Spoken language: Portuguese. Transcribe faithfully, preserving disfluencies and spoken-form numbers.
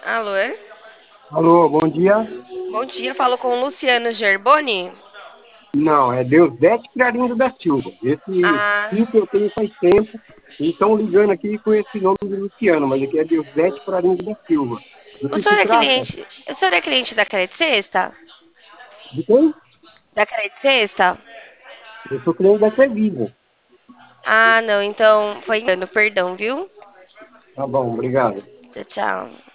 Alô? Alô, bom dia. Bom dia, falo com o Luciano Gerboni. Não, é Deusdete Clarindo da Silva. Esse Ah, fio que eu tenho faz tempo. E estão ligando aqui com esse nome de Luciano, mas aqui é Deusdete Clarindo da Silva. Do o que senhor se é trata? cliente, o senhor é cliente da Credit Sexta? De quem? Da Credit Sexta? Eu sou cliente da Crevisa. Ah, não, então foi engano, perdão, viu? Tá bom, obrigado. Tchau, tchau.